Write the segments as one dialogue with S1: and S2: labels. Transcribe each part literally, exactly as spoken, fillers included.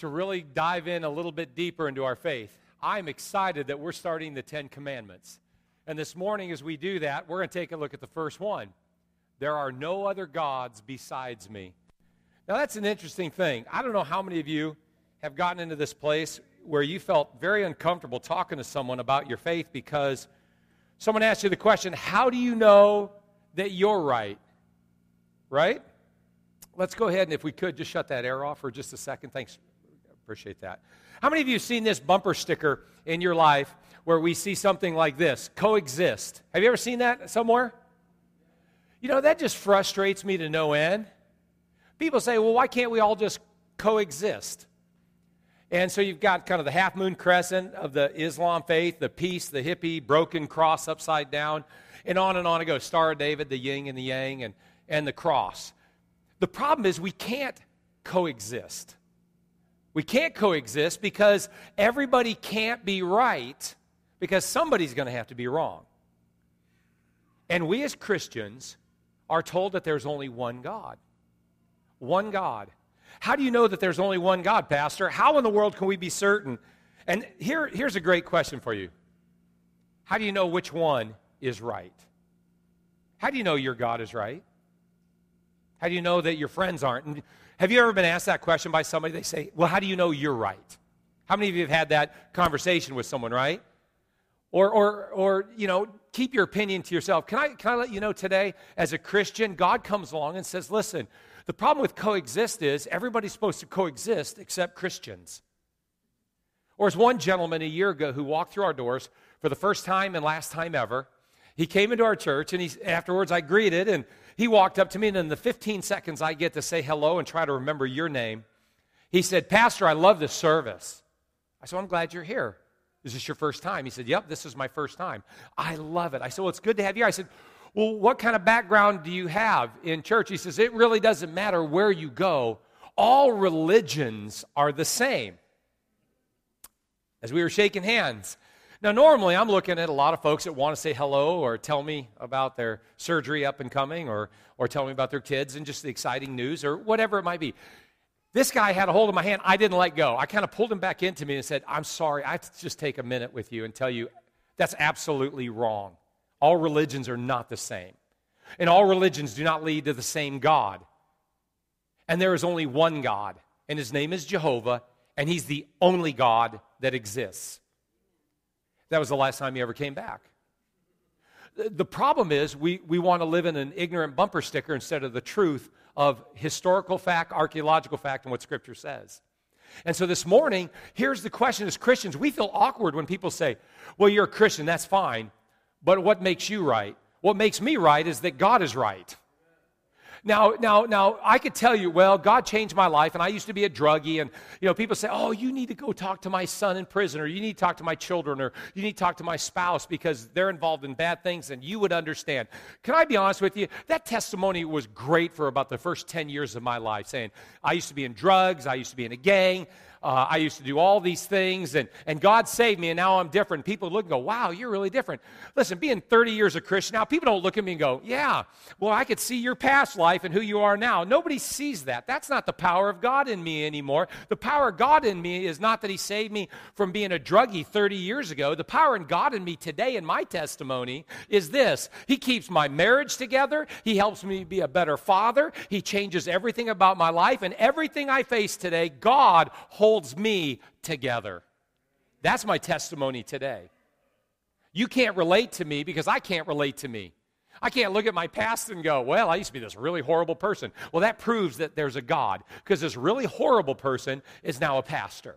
S1: to really dive in a little bit deeper into our faith. I'm excited that we're starting the Ten Commandments. And this morning as we do that, we're going to take a look at the first one. There are no other gods besides me. Now that's an interesting thing. I don't know how many of you have gotten into this place where you felt very uncomfortable talking to someone about your faith because someone asked you the question, how do you know that you're right? Right? Let's go ahead and if we could just shut that air off for just a second. Thanks. Appreciate that. How many of you have seen this bumper sticker in your life where we see something like this, coexist? Have you ever seen that somewhere? You know, that just frustrates me to no end. People say, well, why can't we all just coexist? And so you've got kind of the half-moon crescent of the Islam faith, the peace, the hippie, broken cross upside down, and on and on it goes. Star of David, the yin and the yang, and, and the cross. The problem is we can't coexist. We can't coexist because everybody can't be right because somebody's going to have to be wrong. And we as Christians are told that there's only one God. One God. How do you know that there's only one God, Pastor? How in the world can we be certain? And here, here's a great question for you. How do you know which one is right? How do you know your God is right? How do you know that your friends aren't? And have you ever been asked that question by somebody? They say, well, how do you know you're right? How many of you have had that conversation with someone, right? Or, or, or you know, keep your opinion to yourself. Can I, can I let you know today, as a Christian, God comes along and says, listen, the problem with coexist is everybody's supposed to coexist except Christians. Or as one gentleman a year ago who walked through our doors for the first time and last time ever, he came into our church, and he, afterwards I greeted, and he walked up to me, and in the fifteen seconds I get to say hello and try to remember your name, he said, Pastor, I love this service. I said, well, I'm glad you're here. Is this your first time? He said, yep, this is my first time. I love it. I said, well, it's good to have you here. I said, well, what kind of background do you have in church? He says, it really doesn't matter where you go. All religions are the same. As we were shaking hands. Now, normally, I'm looking at a lot of folks that want to say hello or tell me about their surgery up and coming or, or tell me about their kids and just the exciting news or whatever it might be. This guy had a hold of my hand. I didn't let go. I kind of pulled him back into me and said, I'm sorry. I have to just take a minute with you and tell you that's absolutely wrong. All religions are not the same. And all religions do not lead to the same God. And there is only one God, and his name is Jehovah, and he's the only God that exists. That was the last time he ever came back. The problem is we, we want to live in an ignorant bumper sticker instead of the truth of historical fact, archaeological fact, and what Scripture says. And so this morning, here's the question as Christians. We feel awkward when people say, well, you're a Christian, that's fine, but what makes you right? What makes me right is that God is right. Now, now, now, I could tell you, well, God changed my life, and I used to be a druggie, and, you know, people say, oh, you need to go talk to my son in prison, or you need to talk to my children, or you need to talk to my spouse because they're involved in bad things, and you would understand. Can I be honest with you? That testimony was great for about the first ten years of my life, saying, I used to be in drugs, I used to be in a gang, Uh, I used to do all these things, and, and God saved me, and now I'm different. People look and go, wow, you're really different. Listen, being thirty years a Christian now, people don't look at me and go, yeah, well, I could see your past life and who you are now. Nobody sees that. That's not the power of God in me anymore. The power of God in me is not that he saved me from being a druggie thirty years ago. The power in God in me today in my testimony is this. He keeps my marriage together. He helps me be a better father. He changes everything about my life, and everything I face today, God holds holds me together. That's my testimony today. You can't relate to me because I can't relate to me. I can't look at my past and go, well, I used to be this really horrible person. Well, that proves that there's a God because this really horrible person is now a pastor.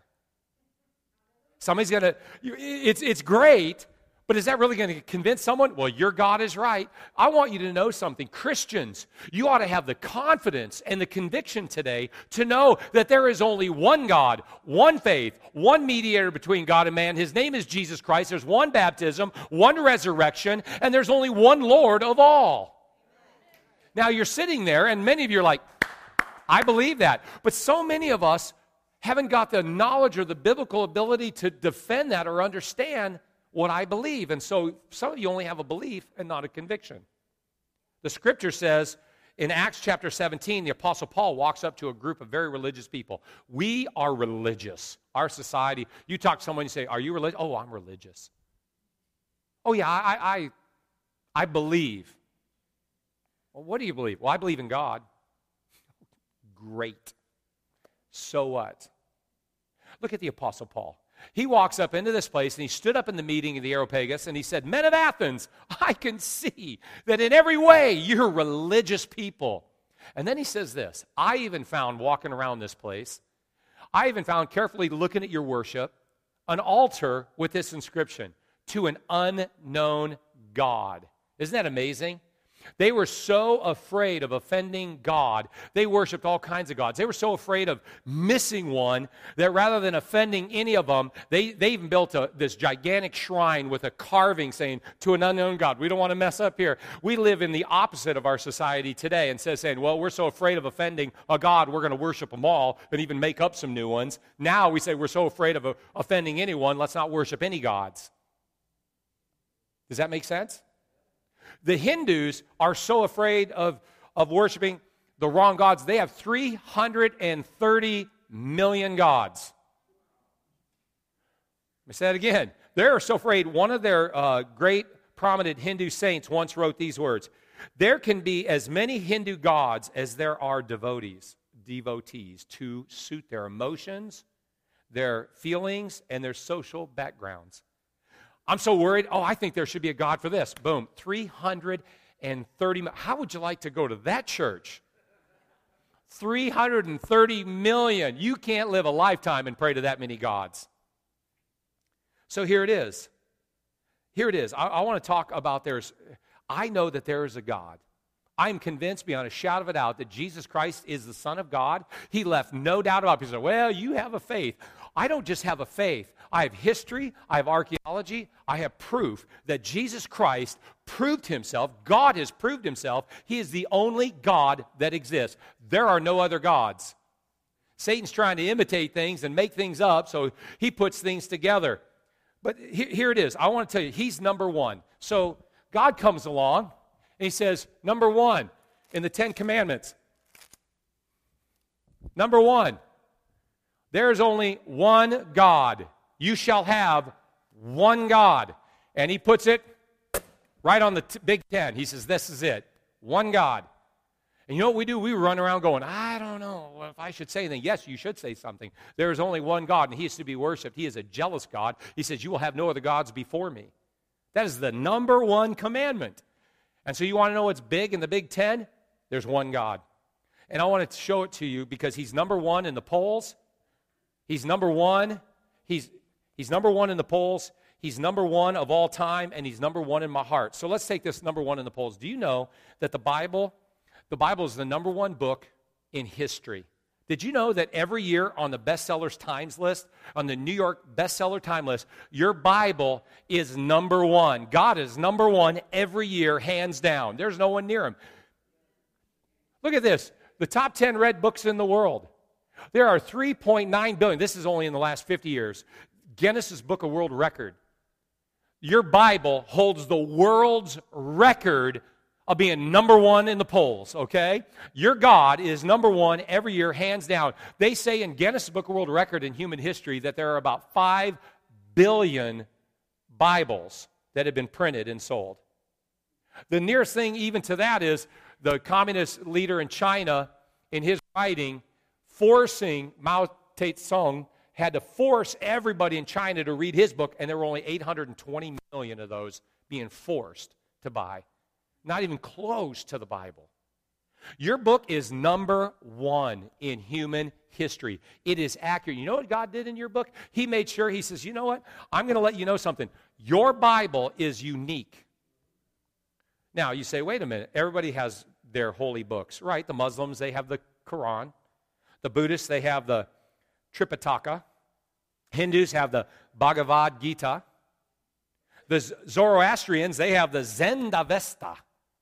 S1: Somebody's going to, it's, it's great, but is that really going to convince someone? Well, your God is right. I want you to know something. Christians, you ought to have the confidence and the conviction today to know that there is only one God, one faith, one mediator between God and man. His name is Jesus Christ. There's one baptism, one resurrection, and there's only one Lord of all. Now, you're sitting there, and many of you are like, I believe that. But so many of us haven't got the knowledge or the biblical ability to defend that or understand what I believe. And so some of you only have a belief and not a conviction. The Scripture says in Acts chapter seventeen, the Apostle Paul walks up to a group of very religious people. We are religious. Our society, you talk to someone, you say, are you religious? Oh, I'm religious. Oh, yeah, I, I, I believe. Well, what do you believe? Well, I believe in God. Great. So what? Look at the Apostle Paul. He walks up into this place, and he stood up in the meeting of the Areopagus, and he said, men of Athens, I can see that in every way you're religious people. And then he says this, I even found, walking around this place, I even found, carefully looking at your worship, an altar with this inscription, to an unknown God. Isn't that amazing? They were so afraid of offending God. They worshiped all kinds of gods. They were so afraid of missing one that rather than offending any of them, they, they even built a, this gigantic shrine with a carving saying, to an unknown God. We don't want to mess up here. We live in the opposite of our society today and says, saying, well, we're so afraid of offending a God, we're going to worship them all and even make up some new ones. Now we say we're so afraid of uh, offending anyone, let's not worship any gods. Does that make sense? The Hindus are so afraid of, of worshiping the wrong gods. They have three hundred thirty million gods. Let me say that again. They're so afraid. One of their uh, great prominent Hindu saints once wrote these words. There can be as many Hindu gods as there are devotees, devotees to suit their emotions, their feelings, and their social backgrounds. I'm so worried. Oh, I think there should be a God for this. Boom. three hundred thirty. How would you like to go to that church? three hundred thirty million. You can't live a lifetime and pray to that many gods. So here it is. Here it is. I, I want to talk about there's, I know that there is a God. I am convinced beyond a shadow of a doubt that Jesus Christ is the Son of God. He left no doubt about it. He said, well, you have a faith. I don't just have a faith. I have history, I have archaeology, I have proof that Jesus Christ proved himself. God has proved himself. He is the only God that exists. There are no other gods. Satan's trying to imitate things and make things up, so he puts things together. But here, here it is. I want to tell you, he's number one. So God comes along, and he says, number one, in the Ten Commandments, number one, there is only one God. You shall have one God. And he puts it right on the t- Big Ten. He says, this is it. One God. And you know what we do? We run around going, I don't know if I should say anything. Yes, you should say something. There is only one God, and he is to be worshipped. He is a jealous God. He says, you will have no other gods before me. That is the number one commandment. And so you want to know what's big in the Big Ten? There's one God. And I want to show it to you because he's number one in the polls. He's number one. He's, he's number one in the polls. He's number one of all time, and he's number one in my heart. So let's take this number one in the polls. Do you know that the Bible, the Bible is the number one book in history? Did you know that every year on the bestsellers times list, on the New York bestseller time list, your Bible is number one? God is number one every year, hands down. There's no one near him. Look at this. The top ten read books in the world. There are three point nine billion. This is only in the last fifty years. Guinness Book of World Record. Your Bible holds the world's record of being number one in the polls, okay? Your God is number one every year, hands down. They say in Guinness Book of World Record in human history that there are about five billion Bibles that have been printed and sold. The nearest thing even to that is the communist leader in China, in his writing, forcing Mao Zedong, had to force everybody in China to read his book, and there were only eight hundred twenty million of those being forced to buy. Not even close to the Bible. Your book is number one in human history. It is accurate. You know what God did in your book? He made sure, he says, you know what? I'm going to let you know something. Your Bible is unique. Now, you say, wait a minute. Everybody has their holy books, right? The Muslims, they have the Quran. The Buddhists, they have the Tripitaka. Hindus have the Bhagavad Gita. The Zoroastrians, they have the Zend-Avesta.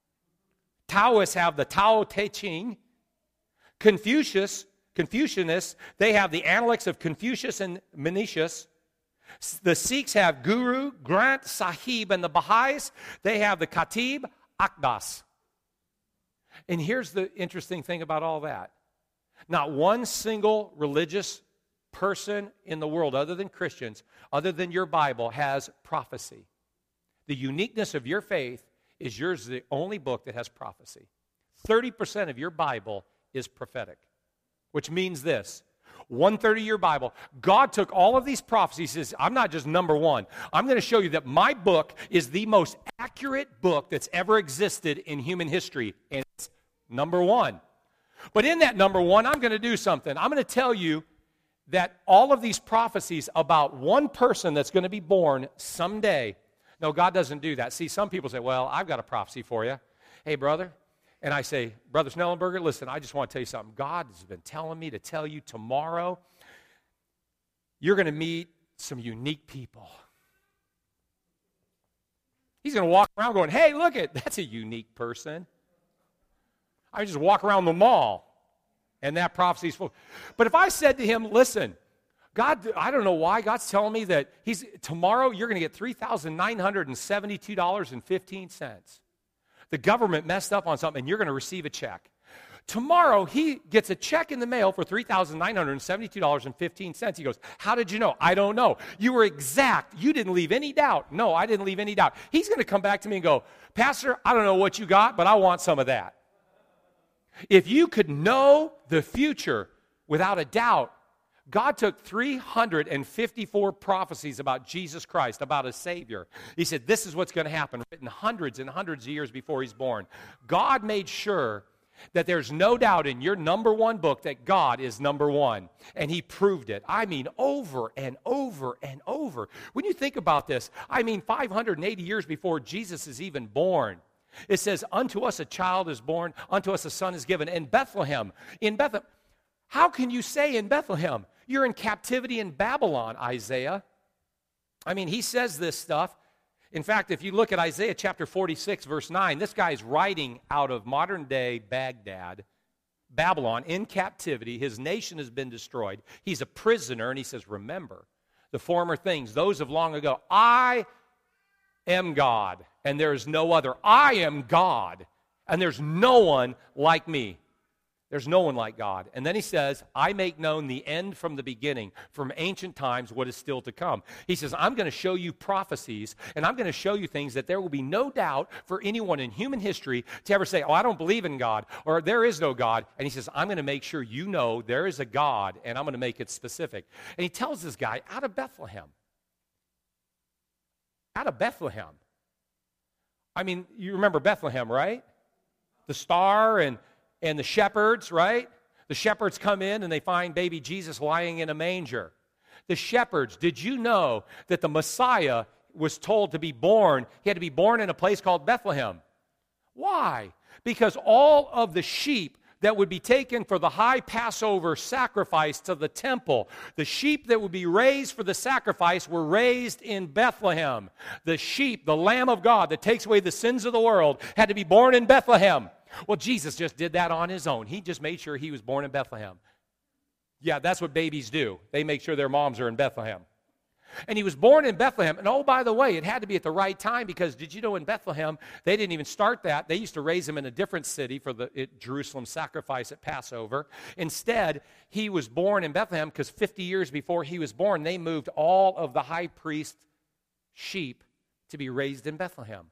S1: Taoists have the Tao Te Ching. Confucius, Confucianists, they have the Analects of Confucius and Mencius. The Sikhs have Guru, Granth Sahib, and the Baha'is, they have the Khatib Akdas. And here's the interesting thing about all that. Not one single religious person in the world, other than Christians, other than your Bible, has prophecy. The uniqueness of your faith is yours is the only book that has prophecy. thirty percent of your Bible is prophetic, which means this. One-third of your Bible, God took all of these prophecies. He says, I'm not just number one. I'm going to show you that my book is the most accurate book that's ever existed in human history, and it's number one. But in that number one, I'm going to do something. I'm going to tell you that all of these prophecies about one person that's going to be born someday. No, God doesn't do that. See, some people say, well, I've got a prophecy for you. Hey, brother. And I say, Brother Snellenberger, listen, I just want to tell you something. God has been telling me to tell you tomorrow you're going to meet some unique people. He's going to walk around going, hey, look it, that's a unique person. I just walk around the mall, and that prophecy's full. But if I said to him, listen, God, I don't know why, God's telling me that he's tomorrow you're going to get three thousand nine hundred seventy-two dollars and fifteen cents. The government messed up on something, and you're going to receive a check. Tomorrow, he gets a check in the mail for three thousand nine hundred seventy-two dollars and fifteen cents. He goes, how did you know? I don't know. You were exact. You didn't leave any doubt. No, I didn't leave any doubt. He's going to come back to me and go, Pastor, I don't know what you got, but I want some of that. If you could know the future without a doubt, God took three hundred fifty-four prophecies about Jesus Christ, about a Savior. He said, this is what's going to happen, written hundreds and hundreds of years before he's born. God made sure that there's no doubt in your number one book that God is number one. And he proved it. I mean, over and over and over. When you think about this, I mean, five hundred eighty years before Jesus is even born, it says, unto us a child is born, unto us a son is given in Bethlehem. In Bethlehem. How can you say in Bethlehem? You're in captivity in Babylon, Isaiah. I mean, he says this stuff. In fact, if you look at Isaiah chapter forty-six, verse nine, this guy's writing out of modern-day Baghdad, Babylon, in captivity. His nation has been destroyed. He's a prisoner, and he says, remember the former things, those of long ago. I am God, and there is no other. I am God, and there's no one like me. There's no one like God. And then he says, I make known the end from the beginning, from ancient times, what is still to come. He says, I'm going to show you prophecies, and I'm going to show you things that there will be no doubt for anyone in human history to ever say, oh, I don't believe in God, or there is no God. And he says, I'm going to make sure you know there is a God, and I'm going to make it specific. And he tells this guy, out of Bethlehem. Out of Bethlehem. I mean, you remember Bethlehem, right? The star and... And the shepherds, right? The shepherds come in and they find baby Jesus lying in a manger. The shepherds, did you know that the Messiah was told to be born? He had to be born in a place called Bethlehem. Why? Because all of the sheep that would be taken for the high Passover sacrifice to the temple, the sheep that would be raised for the sacrifice were raised in Bethlehem. The sheep, the Lamb of God that takes away the sins of the world, had to be born in Bethlehem. Well, Jesus just did that on his own. He just made sure he was born in Bethlehem. Yeah, that's what babies do. They make sure their moms are in Bethlehem. And he was born in Bethlehem. And oh, by the way, it had to be at the right time because did you know in Bethlehem, they didn't even start that. They used to raise him in a different city for the it, Jerusalem sacrifice at Passover. Instead, he was born in Bethlehem because fifty years before he was born, they moved all of the high priest sheep to be raised in Bethlehem.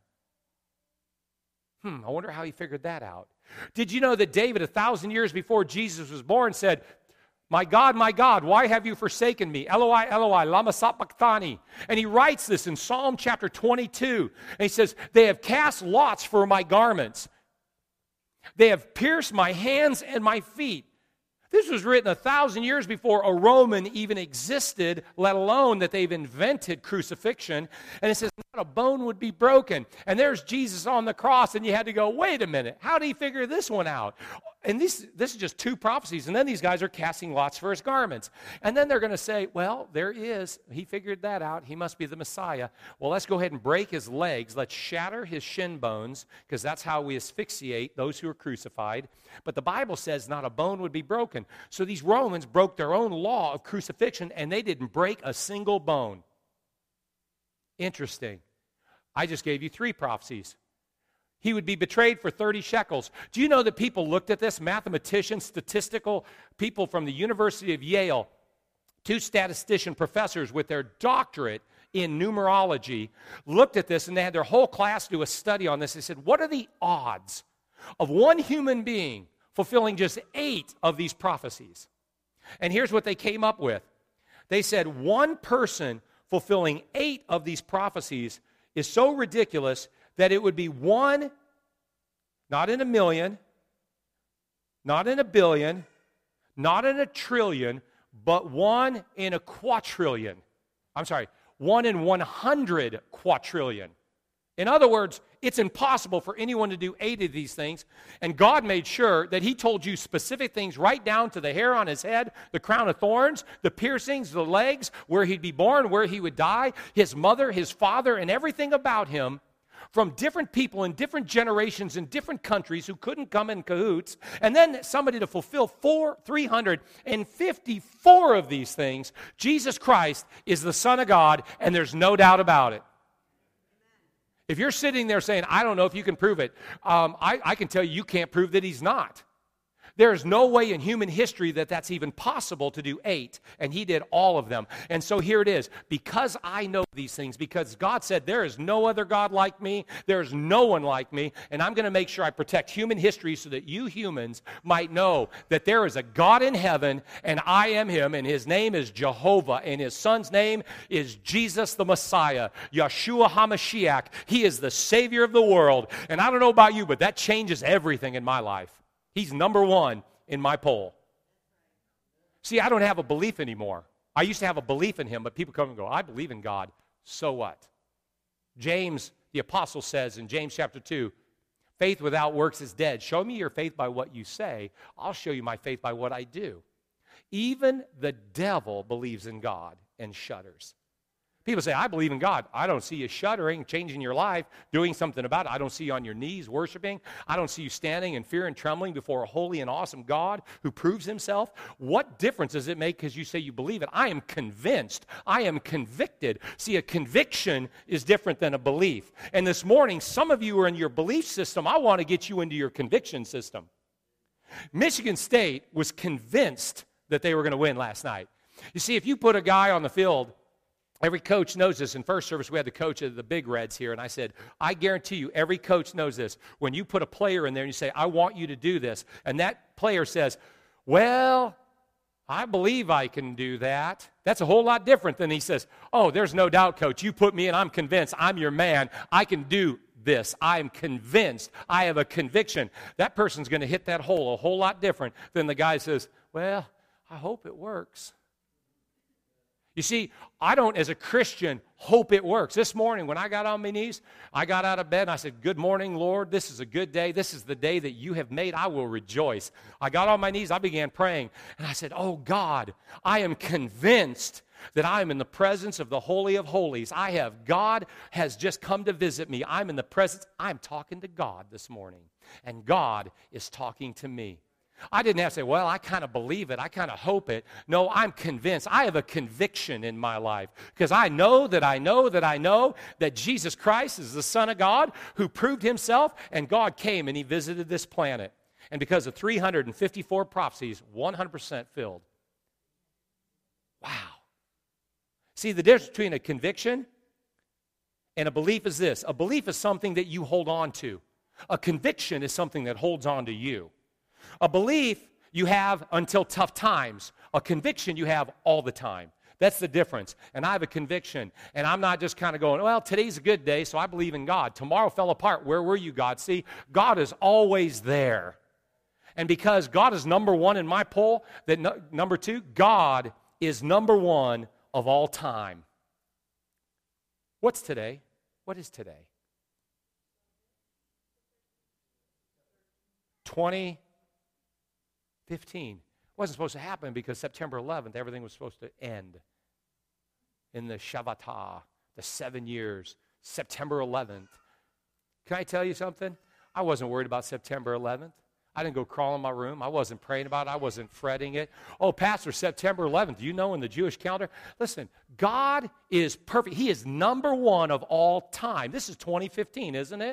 S1: Hmm, I wonder how he figured that out. Did you know that David, a thousand years before Jesus was born, said, my God, my God, why have you forsaken me? Eloi, Eloi, lama sabachthani. And he writes this in Psalm chapter twenty-two. And he says, they have cast lots for my garments. They have pierced my hands and my feet. This was written a thousand years before a Roman even existed, let alone that they've invented crucifixion. And it says, not a bone would be broken. And there's Jesus on the cross, and you had to go, wait a minute, how did he figure this one out? And this, this is just two prophecies, and then these guys are casting lots for his garments. And then they're going to say, well, there is, he figured that out, he must be the Messiah. Well, let's go ahead and break his legs, let's shatter his shin bones, because that's how we asphyxiate those who are crucified. But the Bible says not a bone would be broken. So these Romans broke their own law of crucifixion, and they didn't break a single bone. Interesting. I just gave you three prophecies. He would be betrayed for thirty shekels. Do you know that people looked at this? Mathematicians, statistical people from the University of Yale, two statistician professors with their doctorate in numerology, looked at this, and they had their whole class do a study on this. They said, what are the odds of one human being fulfilling just eight of these prophecies? And here's what they came up with. They said one person fulfilling eight of these prophecies is so ridiculous that it would be one, not in a million, not in a billion, not in a trillion, but one in a quadrillion. I'm sorry, one in one hundred quadrillion. In other words, it's impossible for anyone to do eight of these things, and God made sure that He told you specific things right down to the hair on His head, the crown of thorns, the piercings, the legs, where He'd be born, where He would die, His mother, His father, and everything about Him, from different people in different generations in different countries who couldn't come in cahoots, and then somebody to fulfill four, three hundred fifty-four of these things. Jesus Christ is the Son of God, and there's no doubt about it. If you're sitting there saying, I don't know if you can prove it, um, I, I can tell you you can't prove that He's not. There is no way in human history that that's even possible to do eight, and He did all of them. And so here it is. Because I know these things, because God said there is no other God like me, there is no one like me, and I'm going to make sure I protect human history so that you humans might know that there is a God in heaven, and I am Him, and His name is Jehovah, and His Son's name is Jesus the Messiah, Yeshua HaMashiach. He is the Savior of the world. And I don't know about you, but that changes everything in my life. He's number one in my poll. See, I don't have a belief anymore. I used to have a belief in Him, but people come and go, I believe in God. So what? James, the apostle, says in James chapter two, faith without works is dead. Show me your faith by what you say. I'll show you my faith by what I do. Even the devil believes in God and shudders. People say, I believe in God. I don't see you shuddering, changing your life, doing something about it. I don't see you on your knees worshiping. I don't see you standing in fear and trembling before a holy and awesome God who proves Himself. What difference does it make because you say you believe it? I am convinced. I am convicted. See, a conviction is different than a belief. And this morning, some of you are in your belief system. I want to get you into your conviction system. Michigan State was convinced that they were going to win last night. You see, if you put a guy on the field, every coach knows this. In first service, we had the coach of the Big Reds here, and I said, I guarantee you, every coach knows this. When you put a player in there and you say, I want you to do this, and that player says, well, I believe I can do that. That's a whole lot different than he says, oh, there's no doubt, coach. You put me in, I'm convinced. I'm your man. I can do this. I am convinced. I have a conviction. That person's going to hit that hole a whole lot different than the guy says, well, I hope it works. You see, I don't, as a Christian, hope it works. This morning, when I got on my knees, I got out of bed and I said, good morning, Lord. This is a good day. This is the day that you have made. I will rejoice. I got on my knees. I began praying. And I said, oh, God, I am convinced that I am in the presence of the Holy of Holies. I have, God has just come to visit me. I'm in the presence. I'm talking to God this morning. And God is talking to me. I didn't have to say, well, I kind of believe it. I kind of hope it. No, I'm convinced. I have a conviction in my life because I know that I know that I know that Jesus Christ is the Son of God who proved Himself, and God came and He visited this planet. And because of three hundred fifty-four prophecies, one hundred percent filled. Wow. See, the difference between a conviction and a belief is this. A belief is something that you hold on to. A conviction is something that holds on to you. A belief you have until tough times. A conviction you have all the time. That's the difference. And I have a conviction. And I'm not just kind of going, well, today's a good day, so I believe in God. Tomorrow fell apart. Where were you, God? See, God is always there. And because God is number one in my poll, that no, number two, God is number one of all time. What's today? What is today? twenty fifteen. It wasn't supposed to happen because September eleventh, everything was supposed to end. In the Shavata, the seven years, September eleventh. Can I tell you something? I wasn't worried about September eleventh. I didn't go crawl in my room. I wasn't praying about it. I wasn't fretting it. Oh, Pastor, September eleventh, do you know in the Jewish calendar? Listen, God is perfect. He is number one of all time. This is twenty fifteen, isn't it?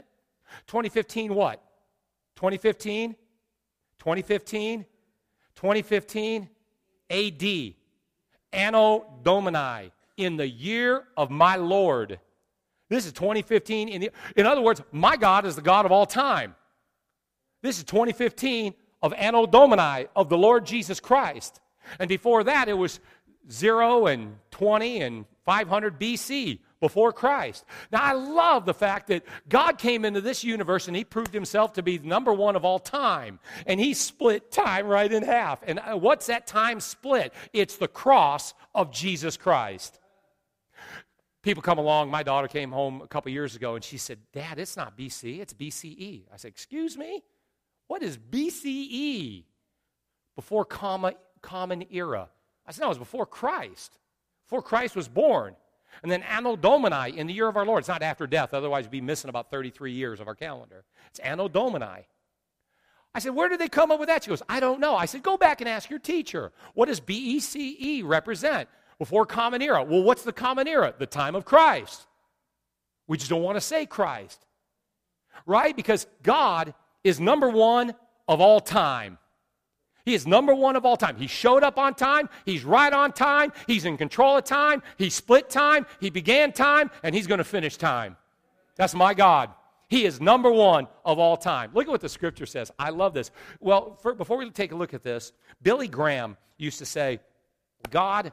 S1: twenty fifteen what? twenty fifteen? twenty fifteen? twenty fifteen A D. Anno Domini. In the year of my Lord. This is twenty fifteen. In, the, in other words, my God is the God of all time. This is twenty fifteen of Anno Domini, of the Lord Jesus Christ. And before that, it was zero and twenty and five hundred B C, before Christ. Now, I love the fact that God came into this universe and He proved Himself to be number one of all time. And He split time right in half. And what's that time split? It's the cross of Jesus Christ. People come along. My daughter came home a couple years ago and she said, Dad, it's not B C, it's B C E. I said, excuse me? What is B C E? Before comma, common era. I said, no, it was before Christ. Before Christ was born. And then Anno Domini, in the year of our Lord. It's not after death, otherwise we'd be missing about thirty-three years of our calendar. It's Anno Domini. I said, where did they come up with that? She goes, I don't know. I said, go back and ask your teacher. What does B E C E represent? Before common era. Well, what's the common era? The time of Christ. We just don't want to say Christ. Right? Because God is number one of all time. He is number one of all time. He showed up on time. He's right on time. He's in control of time. He split time. He began time. And He's going to finish time. That's my God. He is number one of all time. Look at what the Scripture says. I love this. Well, for, before we take a look at this, Billy Graham used to say, God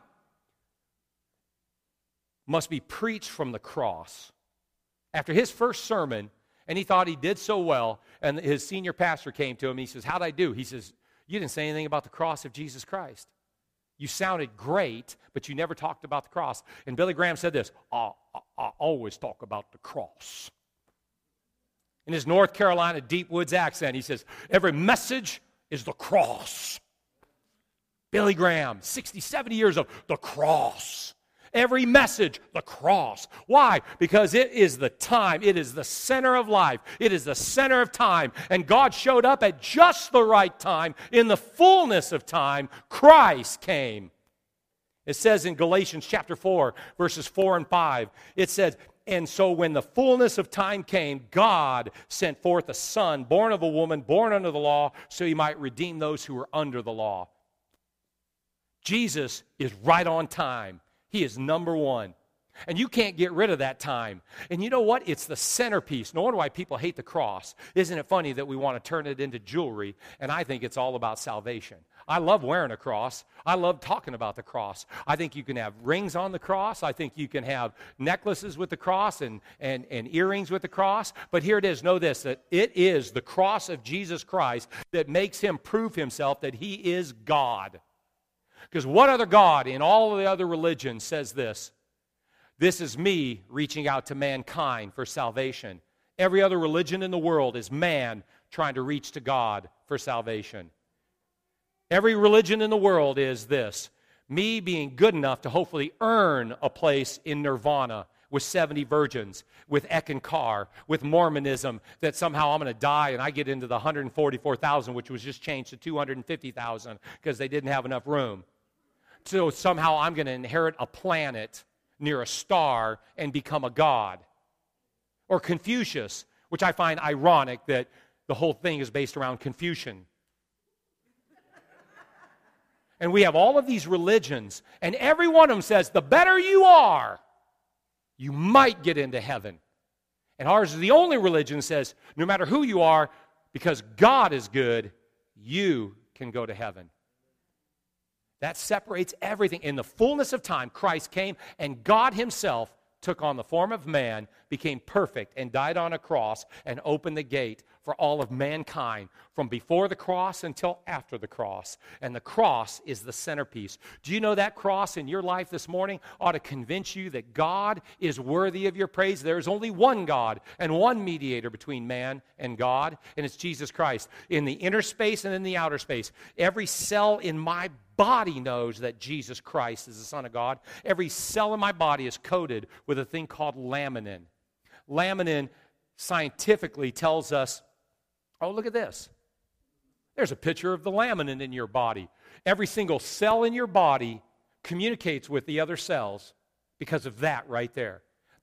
S1: must be preached from the cross. After his first sermon, and he thought he did so well, and his senior pastor came to him, he says, how'd I do? He says, you didn't say anything about the cross of Jesus Christ. You sounded great, but you never talked about the cross. And Billy Graham said this, I, I, I always talk about the cross. In his North Carolina deep woods accent, he says, every message is the cross. Billy Graham, sixty, seventy years of the cross. Every message, the cross. Why? Because it is the time. It is the center of life. It is the center of time. And God showed up at just the right time. In the fullness of time, Christ came. It says in Galatians chapter four, verses four and five, it says, and so when the fullness of time came, God sent forth a Son, born of a woman, born under the law, so He might redeem those who were under the law. Jesus is right on time. He is number one. And you can't get rid of that time. And you know what? It's the centerpiece. No wonder why people hate the cross. Isn't it funny that we want to turn it into jewelry? And I think it's all about salvation. I love wearing a cross. I love talking about the cross. I think you can have rings on the cross. I think you can have necklaces with the cross and, and, and earrings with the cross. But here it is. Know this, that it is the cross of Jesus Christ that makes Him prove Himself that He is God. Because what other God in all of the other religions says this? This is me reaching out to mankind for salvation. Every other religion in the world is man trying to reach to God for salvation. Every religion in the world is this: me being good enough to hopefully earn a place in nirvana with seventy virgins, with Eckankar, with Mormonism, that somehow I'm going to die and I get into the one hundred forty-four thousand, which was just changed to two hundred fifty thousand because they didn't have enough room. So somehow I'm going to inherit a planet near a star and become a god. Or Confucius, which I find ironic that the whole thing is based around Confucian. And we have all of these religions, and every one of them says, the better you are, you might get into heaven. And ours is the only religion that says, no matter who you are, because God is good, you can go to heaven. That separates everything. In the fullness of time, Christ came, and God Himself took on the form of man, became perfect, and died on a cross, and opened the gate for all of mankind from before the cross until after the cross. And the cross is the centerpiece. Do you know that cross in your life this morning ought to convince you that God is worthy of your praise? There is only one God and one mediator between man and God, and it's Jesus Christ. In the inner space and in the outer space, every cell in my body knows that Jesus Christ is the Son of God. Every cell in my body is coated with a thing called laminin. Laminin scientifically tells us, oh, look at this. There's a picture of the laminin in your body. Every single cell in your body communicates with the other cells because of that right there.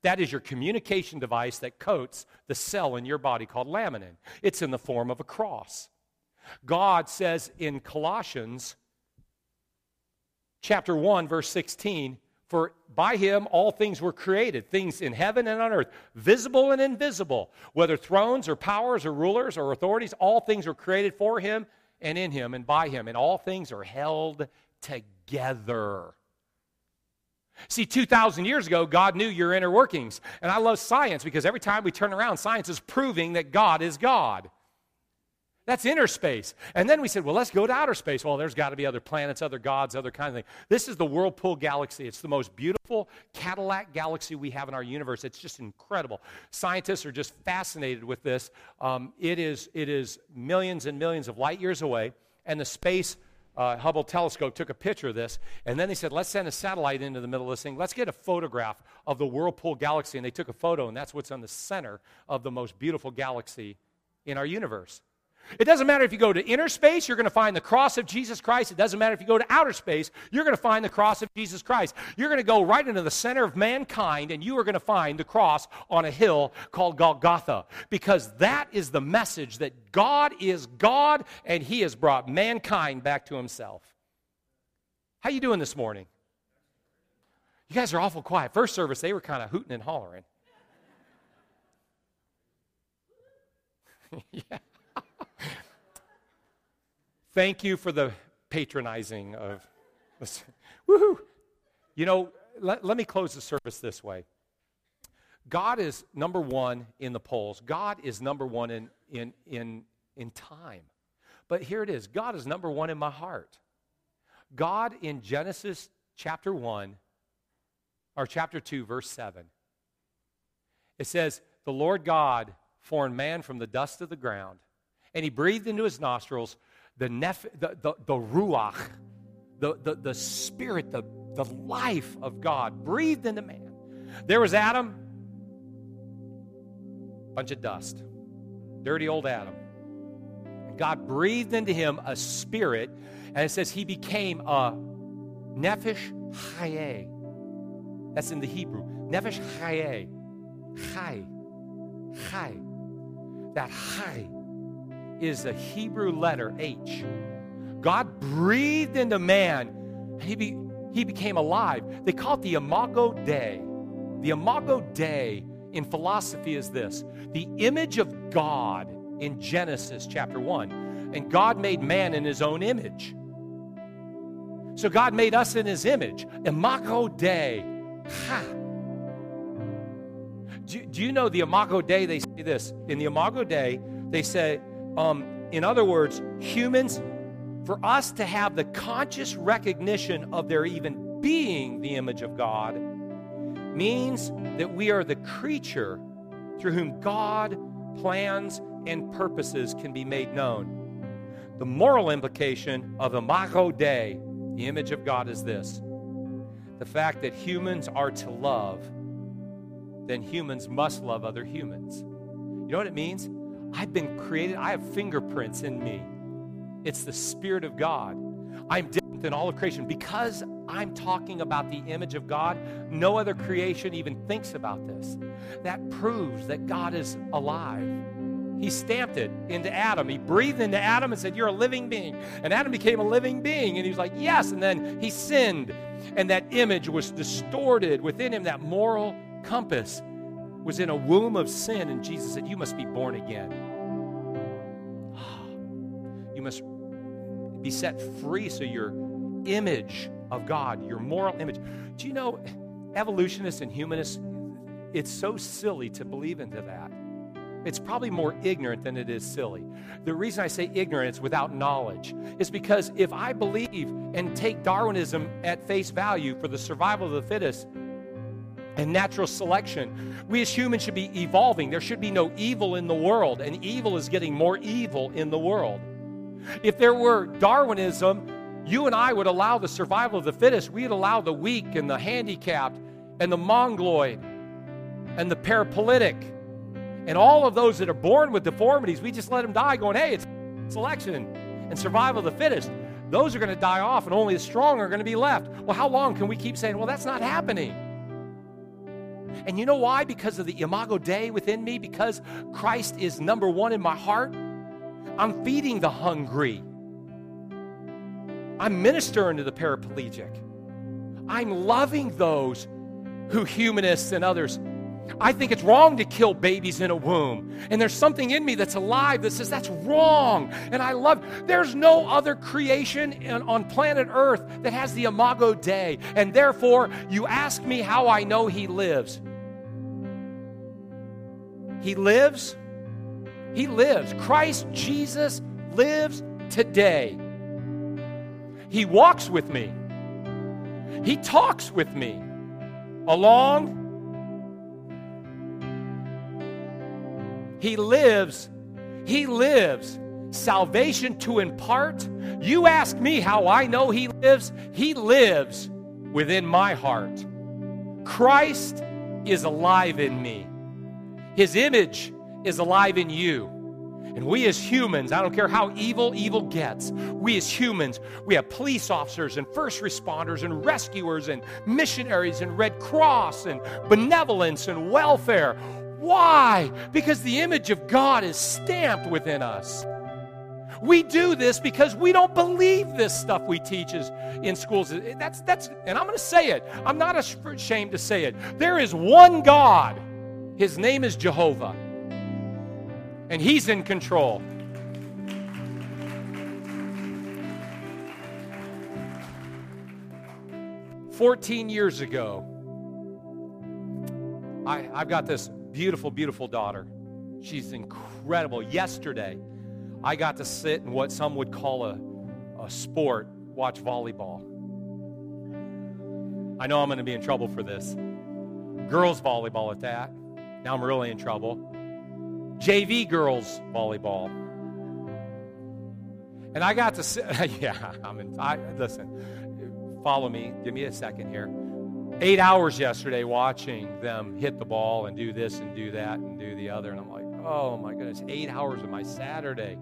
S1: That is your communication device that coats the cell in your body called laminin. It's in the form of a cross. God says in Colossians chapter one, verse sixteen, for by him all things were created, things in heaven and on earth, visible and invisible, whether thrones or powers or rulers or authorities, all things were created for him and in him and by him, and all things are held together. See, two thousand years ago, God knew your inner workings. And I love science because every time we turn around, science is proving that God is God. That's inner space. And then we said, well, let's go to outer space. Well, there's got to be other planets, other gods, other kinds of things. This is the Whirlpool Galaxy. It's the most beautiful Cadillac galaxy we have in our universe. It's just incredible. Scientists are just fascinated with this. Um, it is, it is millions and millions of light years away, and the space uh, Hubble telescope took a picture of this, and then they said, let's send a satellite into the middle of this thing. Let's get a photograph of the Whirlpool Galaxy, and they took a photo, and that's what's on the center of the most beautiful galaxy in our universe. It doesn't matter if you go to inner space, you're going to find the cross of Jesus Christ. It doesn't matter if you go to outer space, you're going to find the cross of Jesus Christ. You're going to go right into the center of mankind, and you are going to find the cross on a hill called Golgotha, because that is the message that God is God, and he has brought mankind back to himself. How you doing this morning? You guys are awful quiet. First service, they were kind of hooting and hollering. Yeah. Thank you for the patronizing of this. Woohoo! You know, let, let me close the service this way. God is number one in the polls. God is number one in, in, in, in time. But here it is. God is number one in my heart. God in Genesis chapter one, or chapter two, verse seven, it says, the Lord God formed man from the dust of the ground, and he breathed into his nostrils the, nef- the, the, the ruach, the, the, the spirit, the, the life of God breathed into man. There was Adam, bunch of dust, dirty old Adam. And God breathed into him a spirit, and it says he became a nefesh hayeh. That's in the Hebrew. Nefesh hayeh. Chai. Chai. That chai is the Hebrew letter H. God breathed into man, and he, be, he became alive. They call it the Imago Dei. The Imago Dei in philosophy is this: the image of God in Genesis chapter one. And God made man in his own image. So God made us in his image. Imago Dei. Ha. Do, do you know the Imago Dei, they say this. In the Imago Dei, they say, um, in other words, humans, for us to have the conscious recognition of there even being the image of God, means that we are the creature through whom God plans and purposes can be made known. The moral implication of Imago Dei, the image of God, is this: the fact that humans are to love, then humans must love other humans. You know what it means? I've been created, I have fingerprints in me. It's the Spirit of God. I'm different than all of creation. Because I'm talking about the image of God, no other creation even thinks about this. That proves that God is alive. He stamped it into Adam. He breathed into Adam and said, you're a living being. And Adam became a living being. And he was like, yes. And then he sinned. And that image was distorted within him. That moral compass was in a womb of sin, and Jesus said, you must be born again. You must be set free so your image of God, your moral image. Do you know, evolutionists and humanists, it's so silly to believe into that. It's probably more ignorant than it is silly. The reason I say ignorance without knowledge is because if I believe and take Darwinism at face value for the survival of the fittest, and natural selection, we as humans should be evolving. There should be no evil in the world, and evil is getting more evil in the world. If there were Darwinism, you and I would allow the survival of the fittest. We'd allow the weak and the handicapped and the mongoloid and the paraplegic and all of those that are born with deformities. We just let them die going, hey, it's selection and survival of the fittest. Those are going to die off, and only the strong are going to be left. Well, how long can we keep saying, well, that's not happening? And you know why? Because of the Imago Dei within me, because Christ is number one in my heart. I'm feeding the hungry. I'm ministering to the paraplegic. I'm loving those who humanists and others. I think it's wrong to kill babies in a womb. And there's something in me that's alive that says that's wrong. And I love, there's no other creation in, on planet Earth that has the Imago Dei. And therefore, you ask me how I know he lives. He lives. He lives. Christ Jesus lives today. He walks with me. He talks with me along. He lives. He lives. Salvation to impart. You ask me how I know he lives. He lives within my heart. Christ is alive in me. His image is alive in you. And we as humans, I don't care how evil evil gets, we as humans, we have police officers and first responders and rescuers and missionaries and Red Cross and benevolence and welfare. Why? Because the image of God is stamped within us. We do this because we don't believe this stuff we teach in schools. That's, that's, and I'm going to say it. I'm not ashamed to say it. There is one God. His name is Jehovah. And he's in control. Fourteen years ago, I, I've got this beautiful, beautiful daughter. She's incredible. Yesterday, I got to sit in what some would call a, a sport, watch volleyball. I know I'm going to be in trouble for this. Girls volleyball at that. Now I'm really in trouble. J V girls volleyball. And I got to sit, yeah, I'm in, I, listen, follow me, give me a second here. Eight hours yesterday watching them hit the ball and do this and do that and do the other. And I'm like, oh my goodness, eight hours of my Saturday.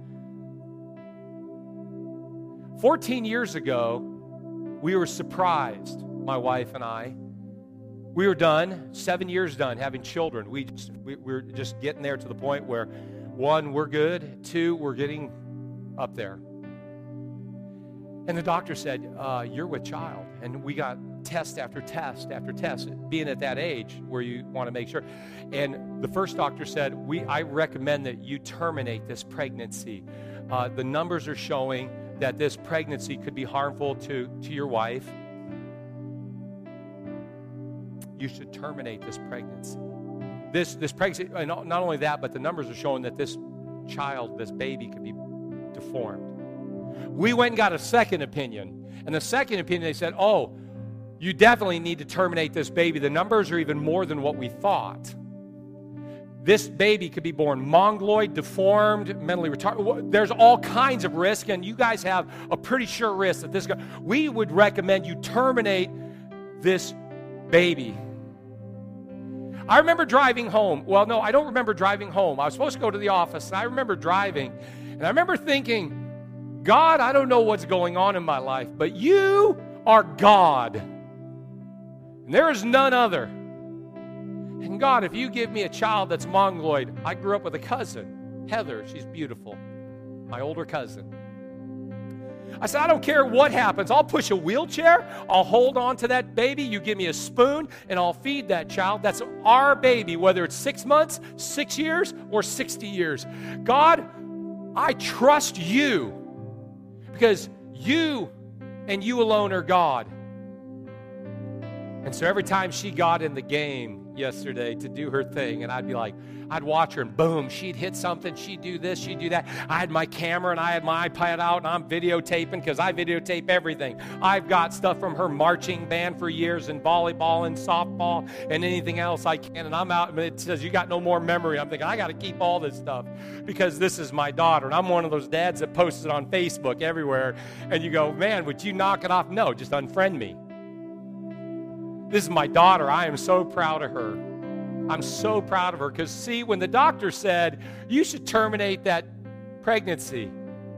S1: fourteen years ago, we were surprised, my wife and I. We were done, seven years done, having children. We, just, we, we were just getting there to the point where, one, we're good. Two, we're getting up there. And the doctor said, uh, you're with child. And we got test after test after test, being at that age where you want to make sure. And the first doctor said, "We, I recommend that you terminate this pregnancy. Uh, the numbers are showing that this pregnancy could be harmful to, to your wife. You should terminate this pregnancy." This this pregnancy, and not only that, but the numbers are showing that this child, this baby, could be deformed. We went and got a second opinion. And the second opinion, they said, oh, you definitely need to terminate this baby. The numbers are even more than what we thought. This baby could be born mongoloid, deformed, mentally retarded. There's all kinds of risk, and you guys have a pretty sure risk that this guy. We would recommend you terminate this baby. I remember driving home. Well, no, I don't remember driving home. I was supposed to go to the office, and I remember driving, and I remember thinking, God, I don't know what's going on in my life, but you are God, and there is none other. And God, if you give me a child that's mongoloid, I grew up with a cousin, Heather. She's beautiful, my older cousin. I said, I don't care what happens. I'll push a wheelchair. I'll hold on to that baby. You give me a spoon, and I'll feed that child. That's our baby, whether it's six months, six years, or sixty years. God, I trust you because you and you alone are God. And so every time she got in the game yesterday to do her thing, and I'd be like, I'd watch her, and boom, she'd hit something, she'd do this, she'd do that. I had my camera, and I had my iPad out, and I'm videotaping, because I videotape everything. I've got stuff from her marching band for years, and volleyball, and softball, and anything else I can, and I'm out, and it says, you got no more memory. I'm thinking, I got to keep all this stuff, because this is my daughter, and I'm one of those dads that posts it on Facebook everywhere, and you go, man, would you knock it off? No, just unfriend me. This is my daughter. I am so proud of her. I'm so proud of her because, see, when the doctor said, you should terminate that pregnancy,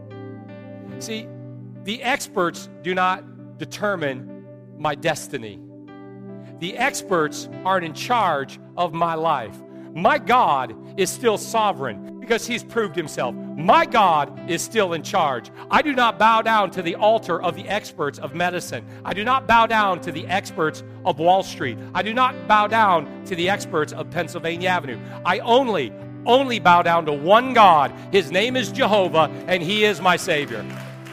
S1: see, the experts do not determine my destiny. The experts aren't in charge of my life. My God is still sovereign because he's proved himself. My God is still in charge. I do not bow down to the altar of the experts of medicine. I do not bow down to the experts of Wall Street. I do not bow down to the experts of Pennsylvania Avenue. I only, only bow down to one God. His name is Jehovah, and he is my Savior.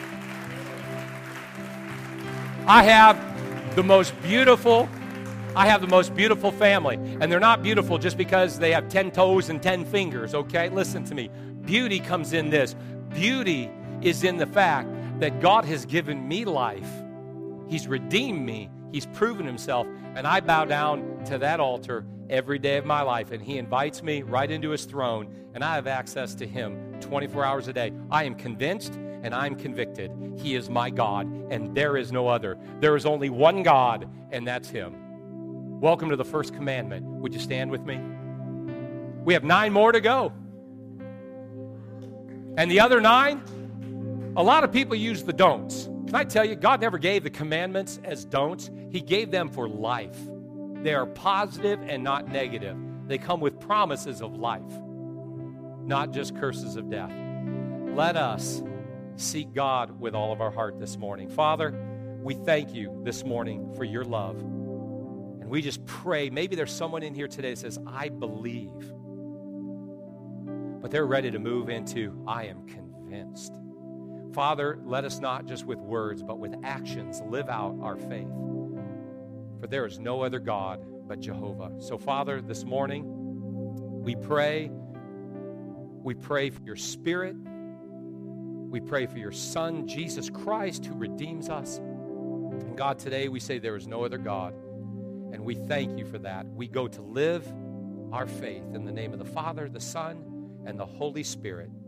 S1: I have the most beautiful I have the most beautiful family, and they're not beautiful just because they have ten toes and ten fingers, okay? Listen to me. Beauty comes in this. Beauty is in the fact that God has given me life. He's redeemed me. He's proven himself, and I bow down to that altar every day of my life, and he invites me right into his throne, and I have access to him twenty-four hours a day. I am convinced and I'm convicted. He is my God, and there is no other. There is only one God, and that's him. Welcome to the first commandment. Would you stand with me? We have nine more to go. And the other nine, a lot of people use the don'ts. Can I tell you, God never gave the commandments as don'ts. He gave them for life. They are positive and not negative. They come with promises of life, not just curses of death. Let us seek God with all of our heart this morning. Father, we thank you this morning for your love. And we just pray, maybe there's someone in here today that says, I believe. But they're ready to move into, I am convinced. Father, let us not just with words, but with actions live out our faith. For there is no other God but Jehovah. So, Father, this morning, we pray, we pray for your Spirit. We pray for your Son, Jesus Christ, who redeems us. And God, today we say there is no other God. And we thank you for that. We go to live our faith in the name of the Father, the Son, and the Holy Spirit.